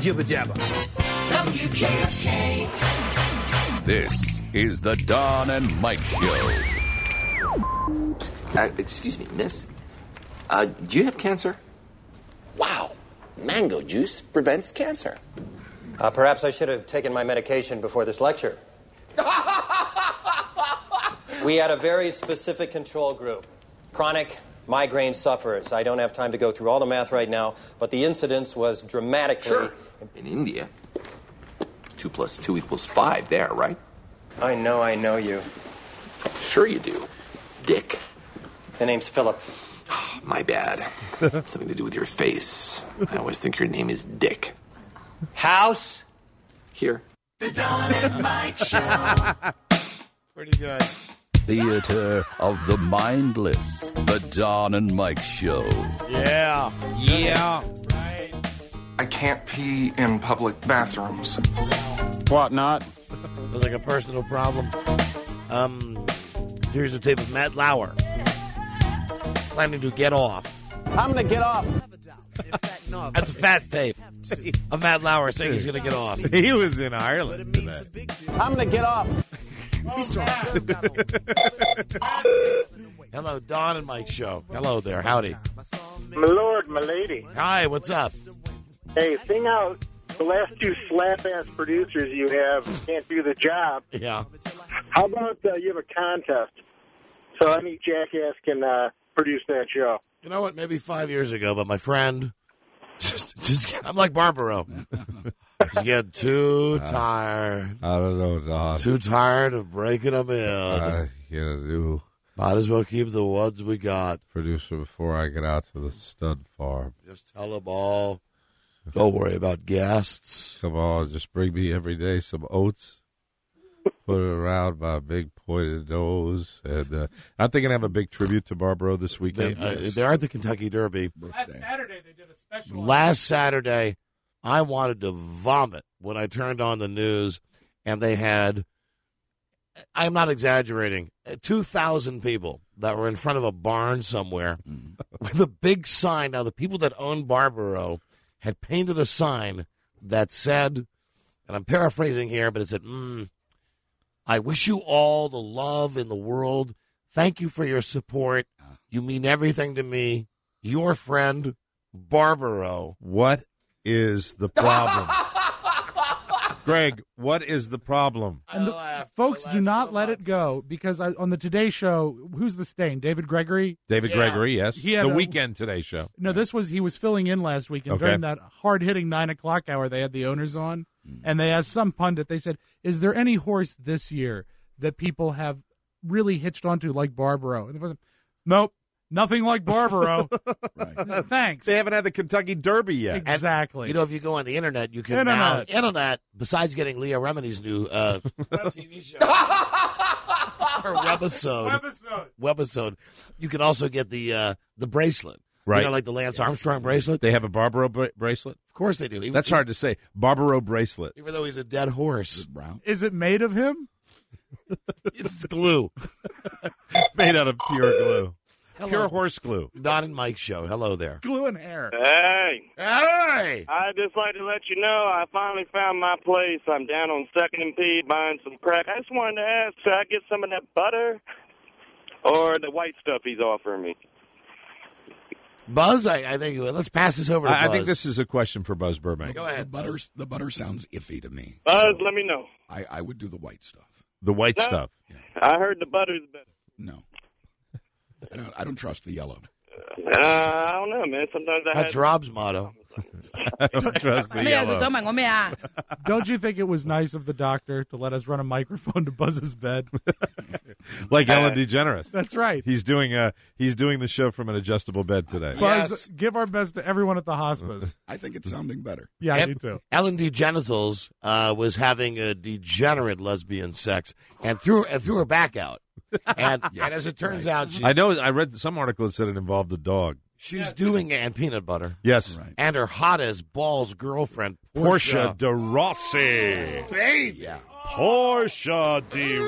jibber jabber. WJFK. This is the Don and Mike Show. Excuse me, miss. Do you have cancer? Wow. Mango juice prevents cancer. Perhaps I should have taken my medication before this lecture. We had a very specific control group. Chronic migraine sufferers. I don't have time to go through all the math right now, but the incidence was dramatically... Sure. In India, 2 + 2 = 5 there, right? I know you. Sure you do. Dick. The name's Philip. Oh, my bad. Something to do with your face. I always think your name is Dick. House? Here. The Don and Mike Show. Pretty good. Theater of the Mindless. The Don and Mike Show. Yeah. Right. I can't pee in public bathrooms. What not? Sounds like a personal problem. Here's a tape of Matt Lauer planning to get off. I'm going to get off. That's a fast tape of Matt Lauer saying he's going to get off. He was in Ireland today. I'm going to get off. Hello, Don and Mike Show. Hello there. Howdy. My lord, my lady. Hi, what's up? Hey, sing out the last two slap-ass producers you have can't do the job. Yeah. How about you have a contest so any jackass can produce that show? You know what? Maybe 5 years ago, but my friend, I'm like Barbaro. Just get too tired. I don't know, Don. Too tired of breaking them in. I gotta do Might as well keep the ones we got. producer before I get out to the stud farm. Just tell them all. Don't worry about guests. Come on, just bring me every day some oats. Put it around my big pointed nose. And I'm thinking I have a big tribute to Barbaro this weekend. They are at the Kentucky Derby. Last Saturday they did a special. Last Saturday, I wanted to vomit when I turned on the news, and they had, I'm not exaggerating, 2,000 people that were in front of a barn somewhere with a big sign. Now, the people that own Barbaro had painted a sign that said, and I'm paraphrasing here, but it said, I wish you all the love in the world. Thank you for your support. You mean everything to me. Your friend, Barbaro. What is the problem? Greg, what is the problem? And folks, do not let it go, because on the Today Show, who's the stain? David Gregory? David Gregory, yes. He had the a- Weekend Today Show. No, he was filling in last week, and Okay. during that hard-hitting 9 o'clock hour, they had the owners on, and they asked some pundit, they said, is there any horse this year that people have really hitched onto like Barbaro? And they went, nope, nothing like Barbaro. Right. Thanks. They haven't had the Kentucky Derby yet. Exactly. You know, if you go on the internet, you can now, besides getting Leah Remini's new TV show, or webisode, you can also get the bracelet. Right. You know, like the Lance Armstrong bracelet. They have a Barbaro bracelet? Of course they do. That's hard to say. Barbaro bracelet. Even though he's a dead horse. Brown. Is it made of him? It's glue. Made out of pure glue. Hello. Pure horse glue. Don and Mike Show. Hello there. Glue and hair. Hey, Hey! I'd just like to let you know I finally found my place. I'm down on 2nd and P buying some crack. I just wanted to ask, should I get some of that butter or the white stuff he's offering me? Buzz, I think, let's pass this over to Buzz. I think this is a question for Buzz Burbank. Go ahead. The butter sounds iffy to me. Buzz, let me know. I would do the white stuff. The white stuff. I heard the butter's better. No. I don't trust the yellow. I don't know, man. Sometimes That's Rob's motto. I don't trust the yellow. Don't you think it was nice of the doctor to let us run a microphone to Buzz's bed? Like Ellen DeGeneres. That's right. He's doing the show from an adjustable bed today. Buzz, give our best to everyone at the hospice. I think it's sounding better. Yeah, I do too. Ellen DeGenitals was having a degenerate lesbian sex and threw her back out. And, and as it turns out, I know. I read some article that said it involved a dog. she's doing and peanut butter. Yes. Right. And her hot as balls girlfriend, Portia de Rossi. Baby. Yeah. Portia de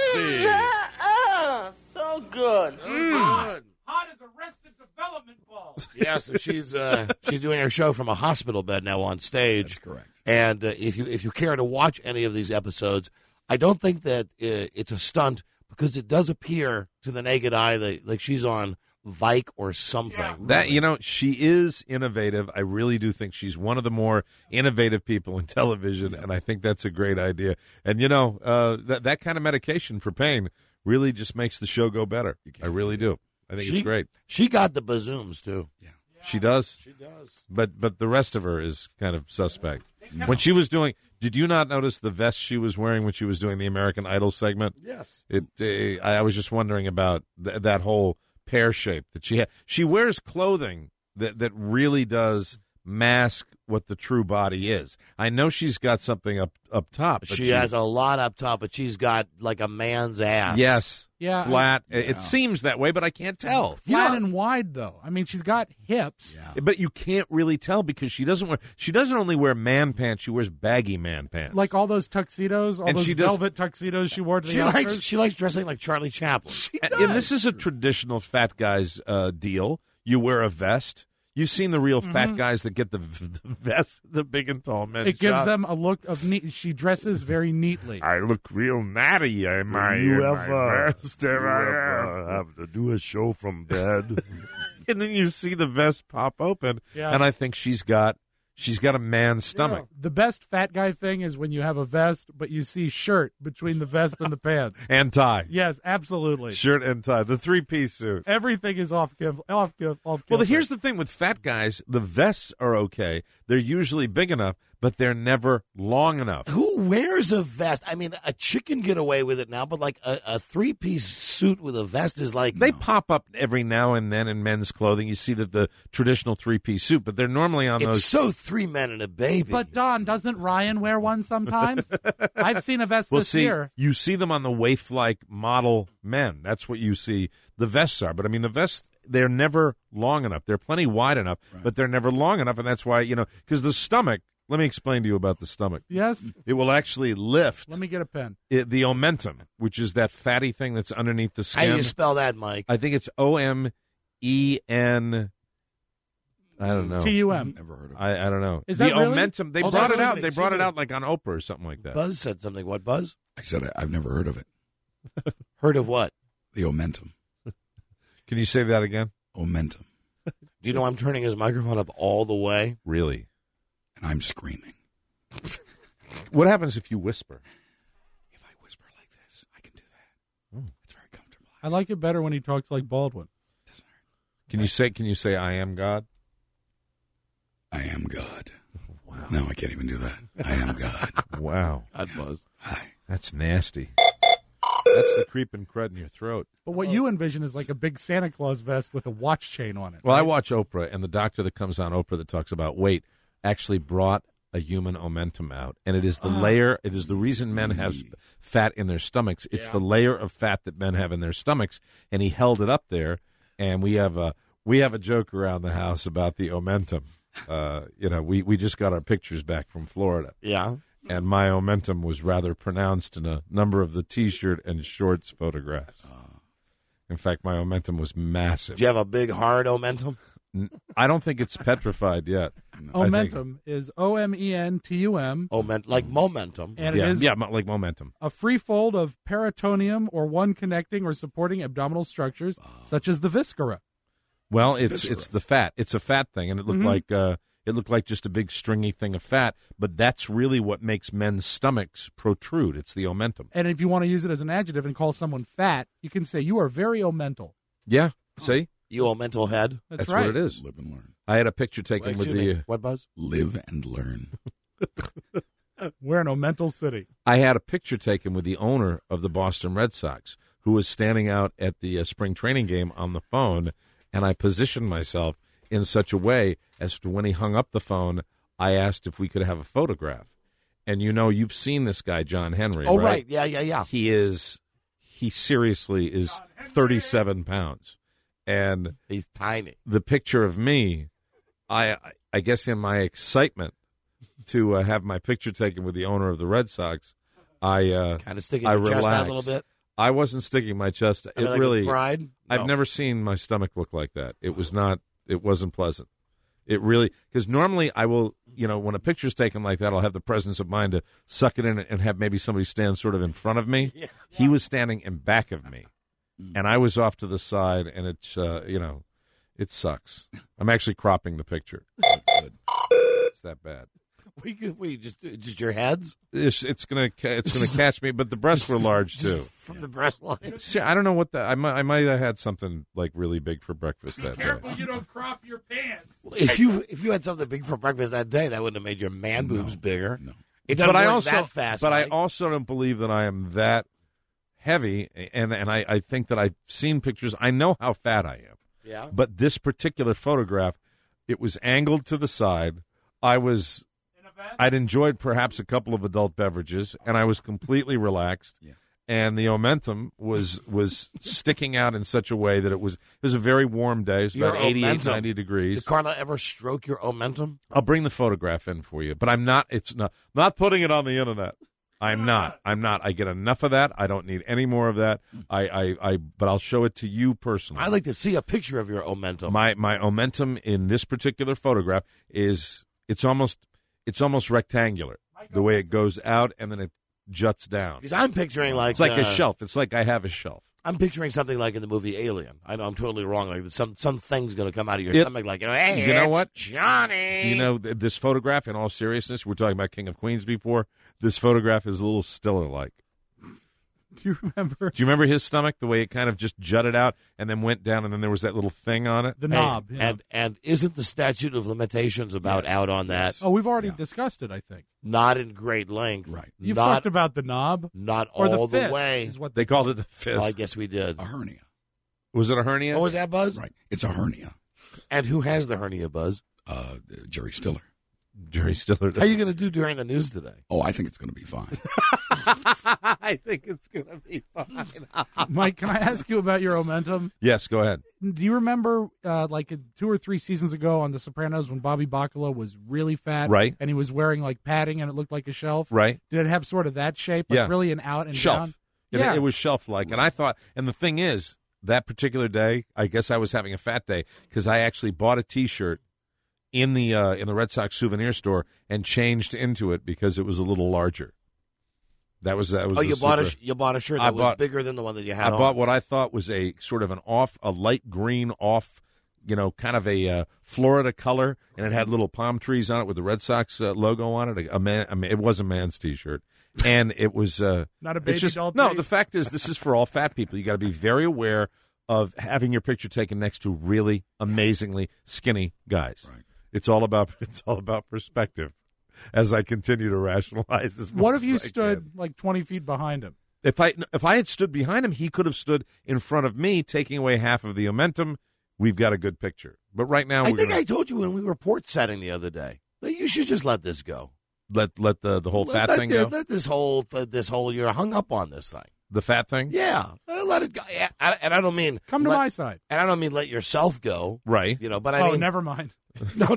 Rossi. So good. Hot as Arrested Development ball. Yeah, so she's doing her show from a hospital bed now on stage. That's correct. And if you care to watch any of these episodes, I don't think that it's a stunt because it does appear to the naked eye that like she's on Vike or something. That she is innovative. I really do think she's one of the more innovative people in television, and I think that's a great idea. And that kind of medication for pain really just makes the show go better. I really do. I think it's great. She got the bazooms too. Yeah. She does. She does. But the rest of her is kind of suspect. No. When she was doing, did you not notice the vest she was wearing when she was doing the American Idol segment? Yes. I was just wondering about that whole pear shape that she had. She wears clothing that really does mask what the true body is. I know she's got something up top. But she has a lot up top, but she's got like a man's ass. Yes. Yeah. Flat. It seems that way, but I can't tell. Flat and wide, though. I mean, she's got hips. Yeah. But you can't really tell because she doesn't only wear man pants, she wears baggy man pants. Like all those tuxedos, those velvet tuxedos she wore to the Oscars. She likes dressing like Charlie Chaplin. And this is a traditional fat guy's deal. You wear a vest. You've seen the real fat guys that get the vest, the big and tall men. It gives them a look of neat. She dresses very neatly. I look real natty in my vest. Have to do a show from bed. And then you see the vest pop open, and I think she's got a man's stomach. The best fat guy thing is when you have a vest, but you see shirt between the vest and the pants. And tie. Yes, absolutely. Shirt and tie. The 3-piece suit. Everything is off. Well, here's the thing with fat guys. The vests are okay. They're usually big enough, but they're never long enough. Who wears a vest? I mean, a chick can get away with it now, but like a 3-piece suit with a vest is like... They pop up every now and then in men's clothing. You see that the traditional 3-piece suit, but they're normally on those... It's so 3 men and a baby. But, Don, doesn't Ryan wear one sometimes? I've seen a vest this year. You see them on the waif-like model men. That's what you see the vests are. But, I mean, the vests... They're never long enough. They're plenty wide enough, but they're never long enough, and that's why, because the stomach, let me explain to you about the stomach. Yes? It will actually lift. Let me get a pen. The omentum, which is that fatty thing that's underneath the skin. How do you spell that, Mike? I think it's OMEN. I don't know. TUM. Never heard of it. I don't know. Is the that really? omentum, they brought it out. They brought it out like on Oprah or something like that. Buzz said something. What, Buzz? I said I've never heard of it. Heard of what? The omentum. Can you say that again? Omentum. Do you know I'm turning his microphone up all the way? Really? And I'm screaming. What happens if you whisper? If I whisper like this, I can do that. It's very comfortable. I like it better when he talks like Baldwin. Doesn't hurt. Can you say I am God? I am God. Wow. No, I can't even do that. I am God. Wow. God, Buzz. Hi. That's nasty. That's the creeping crud in your throat. But what you envision is like a big Santa Claus vest with a watch chain on it. Well, right? I watch Oprah, and the doctor that comes on Oprah that talks about weight actually brought a human omentum out. And it is the layer, it is the reason men have fat in their stomachs. It's the layer of fat that men have in their stomachs. And he held it up there, and we have a joke around the house about the omentum. We just got our pictures back from Florida. Yeah. And my omentum was rather pronounced in a number of the T-shirt and shorts photographs. In fact, my omentum was massive. Do you have a big, hard omentum? I don't think it's petrified yet. Omentum is OMENTUM. Like momentum. And it is like momentum. A free fold of peritoneum or one connecting or supporting abdominal structures, such as the viscera. Well, it's the fat. It's a fat thing, and it looked like just a big stringy thing of fat. But that's really what makes men's stomachs protrude. It's the omentum. And if you want to use it as an adjective and call someone fat, you can say you are very omental. Yeah. See, you omental head. That's right. What it is. Live and learn. I had a picture taken with the what, Buzz? Live and learn. We're in Omental City. I had a picture taken with the owner of the Boston Red Sox, who was standing out at the spring training game on the phone. And I positioned myself in such a way as to when he hung up the phone, I asked if we could have a photograph. And you've seen this guy, John Henry, Oh, right? Yeah. He seriously is 37 pounds. And he's tiny. The picture of me, I guess in my excitement to have my picture taken with the owner of the Red Sox, I kind of sticking your chest out a little bit. I wasn't sticking my chest. Like pride? I've never seen my stomach look like that. It was not. wasn't pleasant. It really, because normally I will, when a picture's taken like that, I'll have the presence of mind to suck it in and have maybe somebody stand sort of in front of me. Yeah. He was standing in back of me, and I was off to the side, and it's, it sucks. I'm actually cropping the picture. Good. It's that bad. We just your heads? It's gonna catch me, but the breasts were large too. From the breast line. See, I don't know what I might have had something like really big for breakfast that day. Careful, you don't crop your pants. Well, if you had something big for breakfast that day, that wouldn't have made your man boobs bigger. No. It doesn't work that fast. But Mike. I also don't believe that I am that heavy, and I think that I've seen pictures. I know how fat I am. Yeah. But this particular photograph, it was angled to the side. I'd enjoyed perhaps a couple of adult beverages, and I was completely relaxed. Yeah. And the omentum was sticking out in such a way that it was a very warm day. It was about 88, 90 degrees. Did Carla ever stroke your omentum? I'll bring the photograph in for you, but I'm not. It's not putting it on the internet. I'm not. I get enough of that. I don't need any more of that. But I'll show it to you personally. I'd like to see a picture of your omentum. My omentum in this particular photograph is it's almost rectangular. The way it goes out and then it juts down. Because I'm picturing it's like a shelf. It's like I have a shelf. I'm picturing something like in the movie Alien. I know I'm totally wrong. Like some thing's going to come out of your stomach. Like, hey, you know what, Johnny? Do you know this photograph? In all seriousness, we're talking about King of Queens before. This photograph is a little Stiller-like. Do you remember? Do you remember his stomach? The way it kind of just jutted out and then went down, and then there was that little thing on it. The knob. And isn't the statute of limitations about out on that? Oh, we've already discussed it, I think. Not in great length. Right. You've talked about the knob. Not or all the way. Is what they called it the fist. Well, I guess we did. A hernia. Was it a hernia? What was that, Buzz? Right. It's a hernia. And who has the hernia, Buzz? Jerry Stiller. Jerry Stiller. How are you going to do during the news today? Oh, I think it's going to be fine. I think it's going to be fine. Mike, can I ask you about your omentum? Yes, go ahead. Do you remember, 2 or 3 seasons ago on The Sopranos when Bobby Bacala was really fat? Right. And he was wearing, padding and it looked like a shelf? Right. Did it have sort of that shape? Yeah. Really an out and shelf. down? Yeah. It was shelf-like. And I thought, and the thing is, that particular day, I guess I was having a fat day because I actually bought a T-shirt in the Red Sox souvenir store and changed into it because it was a little larger. That was. Oh, you bought a shirt that was bigger than the one that you had. I bought what I thought was a sort of a light green kind of a Florida color, and it had little palm trees on it with the Red Sox logo on it. It was a man's T-shirt, and it was not a baby doll. No, the fact is, this is for all fat people. You got to be very aware of having your picture taken next to really amazingly skinny guys. Right. It's all about perspective. As I continue to rationalize this. What if you stood 20 feet behind him? If I had stood behind him, he could have stood in front of me, taking away half of the omentum. We've got a good picture. But right now, I told you when we were port setting the other day that you should just let this go. Let the whole fat thing go. Let this whole you're hung up on this thing. The fat thing? Yeah, let it go. And I don't mean come to my side. And I don't mean let yourself go. Right. But I mean, never mind. No.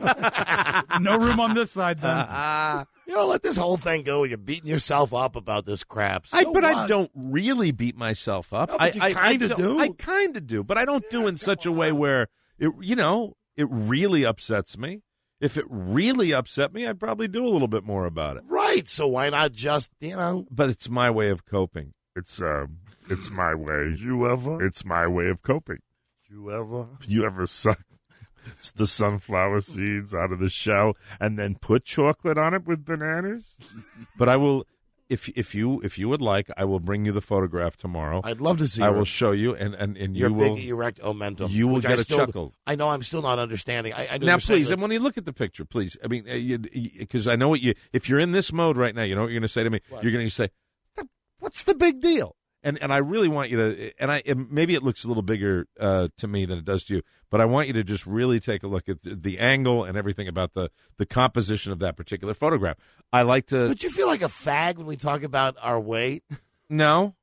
No room on this side, then. Let this whole thing go. You're beating yourself up about this crap. I don't really beat myself up. No, but you kind of do. I kind of do, but I don't do in such a way where it really upsets me. If it really upset me, I'd probably do a little bit more about it. Right. So why not just, But it's my way of coping. It's my way. It's my way of coping. You ever suck the sunflower seeds out of the shell and then put chocolate on it with bananas? But I will, if you would like, I will bring you the photograph tomorrow. I'd love to see. I will show you, and your you will big erect omentum. You will get a chuckle. I know. I'm still not understanding. I know now, please, and when you look at the picture, please. I mean, because I know what you. If you're in this mode right now, you know what you're going to say to me. What? You're going to say, "What's the big deal?" And I really want you to, and maybe it looks a little bigger to me than it does to you, but I want you to just really take a look at the angle and everything about the composition of that particular photograph. I like to. But you feel like a fag when we talk about our weight? No.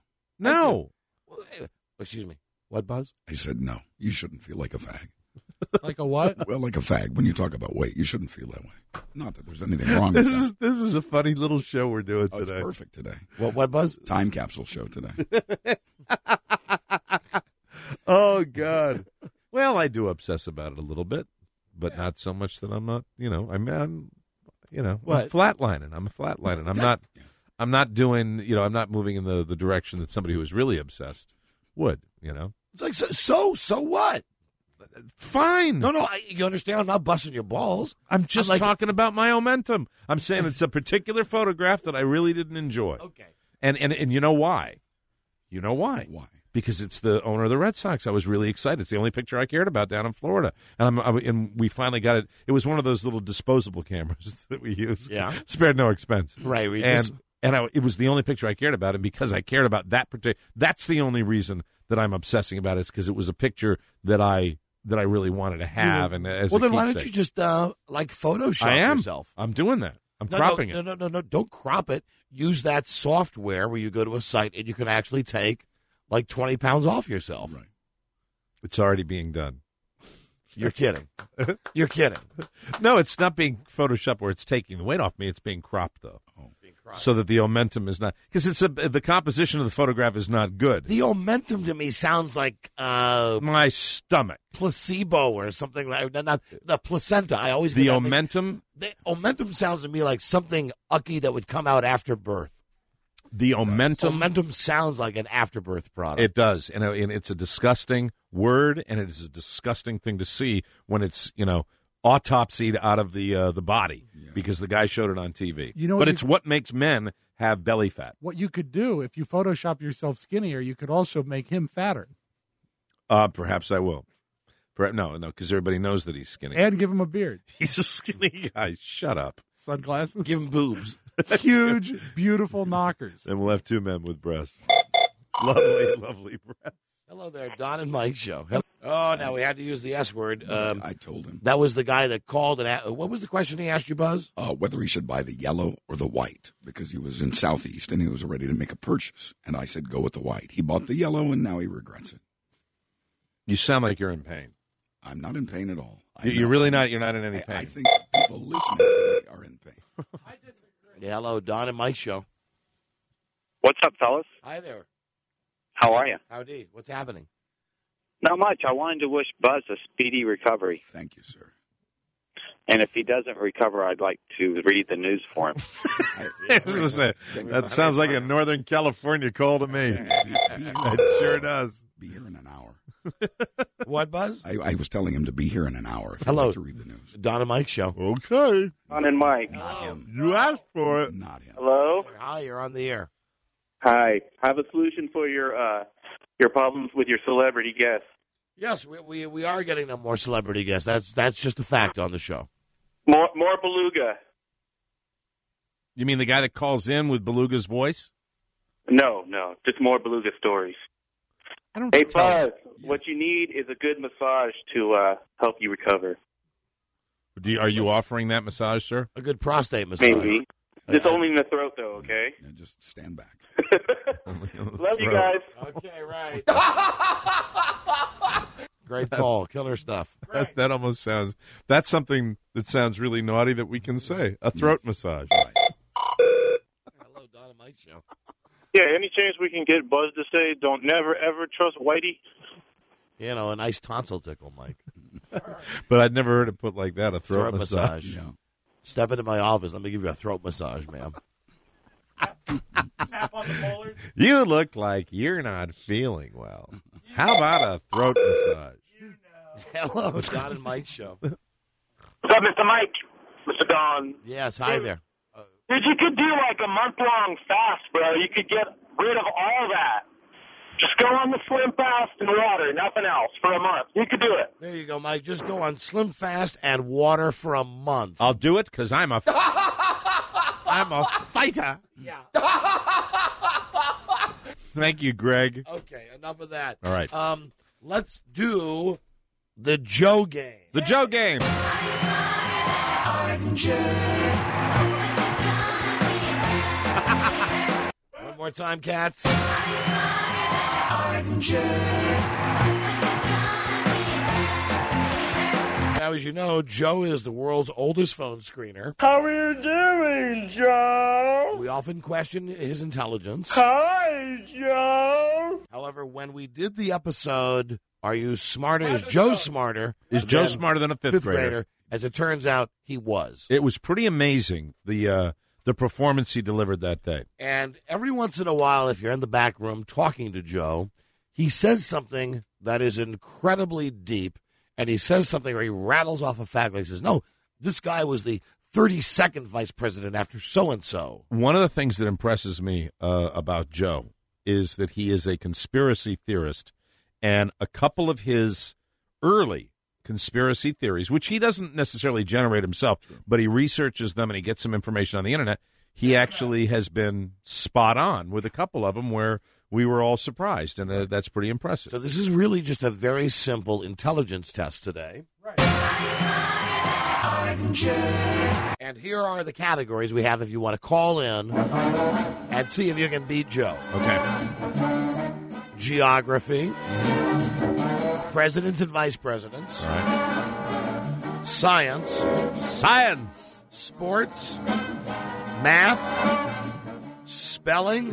Excuse me. What, Buzz? I said no. You shouldn't feel like a fag. Like a what? Well, like a fag. When you talk about weight, you shouldn't feel that way. Not that there's anything wrong with that. This is a funny little show we're doing today. It's perfect today. What, Buzz? Time capsule show today. Oh, God. Well, I do obsess about it a little bit, but not so much that I'm not. I'm What? flatlining. I'm flatlining. I'm not doing. I'm not moving in the direction that somebody who is really obsessed would. It's like, so what? Fine. No, you understand? I'm not busting your balls. I'm just talking about my momentum. I'm saying it's a particular photograph that I really didn't enjoy. Okay. And you know why? You know why? Why? Because it's the owner of the Red Sox. I was really excited. It's the only picture I cared about down in Florida. And we finally got it. It was one of those little disposable cameras that we use. Yeah. Spared no expense. Right. It was the only picture I cared about. And because I cared about that particular, that's the only reason that I'm obsessing about it, is because it was a picture that I really wanted to have. And as then why don't you just Photoshop yourself? I'm doing that. I'm cropping it. No. Don't crop it. Use that software where you go to a site and you can actually take like 20 pounds off yourself. Right. It's already being done. You're kidding. You're kidding. No, it's not being Photoshopped where it's taking the weight off me. It's being cropped, though. So that the momentum is not, because the composition of the photograph is not good. The momentum to me sounds like my stomach, placebo or something like that. Not the placenta. I always the get that momentum. The momentum sounds to me like something ucky that would come out after birth. The momentum sounds like an afterbirth product. It does, and it's a disgusting word, and it is a disgusting thing to see when it's autopsied out of the body, because the guy showed it on TV. But it's what makes men have belly fat. What you could do if you Photoshop yourself skinnier, you could also make him fatter. Perhaps I will. No, because everybody knows that he's skinny. And give him a beard. He's a skinny guy. Shut up. Sunglasses. Give him boobs. Huge, beautiful knockers. And we'll have two men with breasts. Lovely breasts. Hello there, Don and Mike show. Oh, now we had to use the S word. I told him. That was the guy that called and what was the question he asked you, Buzz? Whether he should buy the yellow or the white, because he was in Southeast and he was ready to make a purchase. And I said, go with the white. He bought the yellow and now he regrets it. You sound like you're in pain. I'm not in pain at all. You're really not. You're not in any pain. I think people listening to me are in pain. Yeah, hello, Don and Mike show. What's up, fellas? Hi there. How are you? Howdy. What's happening? Not much. I wanted to wish Buzz a speedy recovery. Thank you, sir. And if he doesn't recover, I'd like to read the news for him. That sounds like a Northern California call to me. It sure does. Be here in an hour. What, Buzz? I was telling him to be here in an hour. If Hello. Like to read the news. Don and Mike show. Okay. Don and Mike. Not him. You asked for it. Not him. Hello? Hi, you're on the air. Hi. I have a solution for your problems with your celebrity guests. Yes, we are getting them more celebrity guests. That's just a fact on the show. More Beluga. You mean the guy that calls in with Beluga's voice? No, just more Beluga stories. Hey, Buzz, what you need is a good massage to help you recover. Are you offering that massage, sir? A good prostate massage. Maybe. Just only in the throat, though, okay? Yeah, just stand back. Love you guys. Okay, right. Great call. Killer stuff. That almost sounds... That's something that sounds really naughty that we can say. A throat massage. Right. Hello, Don and Mike show. Yeah, any chance we can get Buzz to say, don't never, ever trust Whitey? A nice tonsil tickle, Mike. But I'd never heard it put like that, a throat massage. Yeah. Step into my office. Let me give you a throat massage, ma'am. Tap on the molars. You look like you're not feeling well. How about a throat massage? Hello, Don and Mike show. What's up, Mr. Mike? Mr. Don. Yes, hi there. Dude, you could do like a month-long fast, bro. You could get rid of all that. Just go on the Slim Fast and water, nothing else, for a month. You could do it. There you go, Mike. Just go on Slim Fast and water for a month. I'll do it because I'm a fighter. Yeah. Thank you, Greg. Okay, enough of that. All right. Let's do the Joe game. The Joe game. One more time, cats. Now, as you know, Joe is the world's oldest phone screener. How are you doing, Joe? We often question his intelligence. Hi, Joe. However, when we did the episode Are you smarter? Is Joe smarter? Is Joe smarter than a fifth grader? As it turns out, he was. It was pretty amazing, the performance he delivered that day. And every once in a while, if you're in the back room talking to Joe, he says something that is incredibly deep, and he says something where he rattles off a fact. He says, no, this guy was the 32nd vice president after so-and-so. One of the things that impresses me about Joe is that he is a conspiracy theorist, and a couple of his early conspiracy theories, which he doesn't necessarily generate himself, but he researches them and he gets some information on the internet, he actually has been spot on with a couple of them where we were all surprised, and that's pretty impressive. So this is really just a very simple intelligence test today. And here are the categories we have if you want to call in and see if you can beat Joe. Okay. Geography, presidents and vice presidents, All right. science, sports, math, spelling,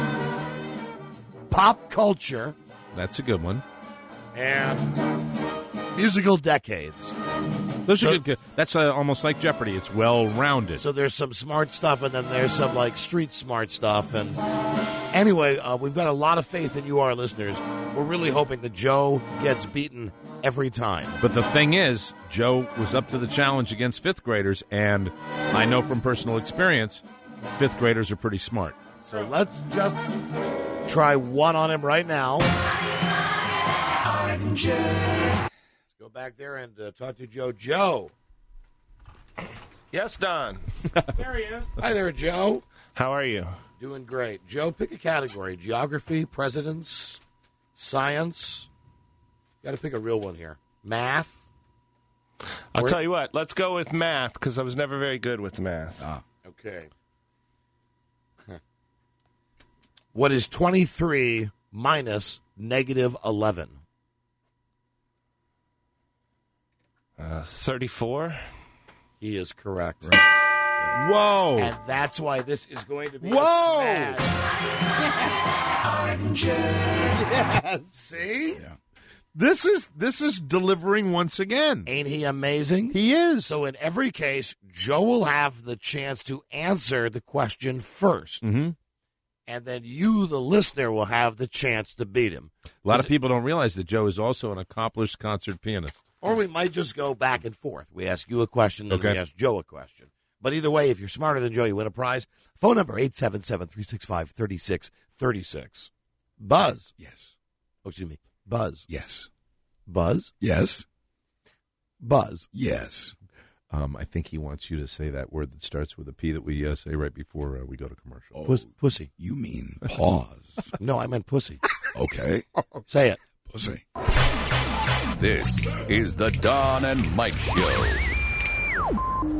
pop culture, That's a good one. and musical decades. Those are good. That's almost like Jeopardy. It's well-rounded. So there's some smart stuff, and then there's some like street smart stuff. And anyway, we've got a lot of faith in you, our listeners. We're really hoping that Joe gets beaten every time. But the thing is, Joe was up to the challenge against fifth graders, and I know from personal experience, fifth graders are pretty smart. So let's just try one on him right now. Let's go back there and talk to Joe. Joe. Yes, Don. There he is. Hi there, Joe. How are you? Doing great. Joe, pick a category. Geography, presidents, science. Got to pick a real one here. Math. I'll tell you what. Let's go with math because I was never very good with math. Okay. What is 23 minus negative 11? 34. He is correct. Whoa! And that's why this is going to be Whoa! a smash. Yes. See? Yeah. This is delivering once again. Ain't he amazing? He is. So in every case, Joe will have the chance to answer the question first. Mm-hmm. And then you, the listener, will have the chance to beat him. A lot of people don't realize that Joe is also an accomplished concert pianist. Or we might just go back and forth. We ask you a question, and Okay. we ask Joe a question. But either way, if you're smarter than Joe, you win a prize. Phone number, 877-365-3636. Buzz. Yes. Oh, excuse me. Buzz. Yes. Buzz? Yes. Buzz. Yes. I think he wants you to say that word that starts with a P that we say right before we go to commercial. Oh, pussy. You mean pause. No, I meant pussy. Okay. Say it. Pussy. This is the Don and Mike Show.